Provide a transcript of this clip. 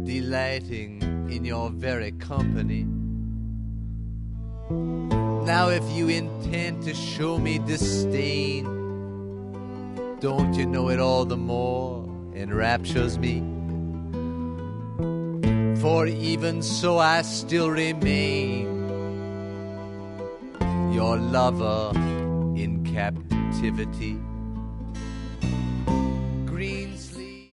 delighting in your very company. Now if you intend to show me disdain, don't you know it all the more enraptures me? For even so I still remain your lover in captivity.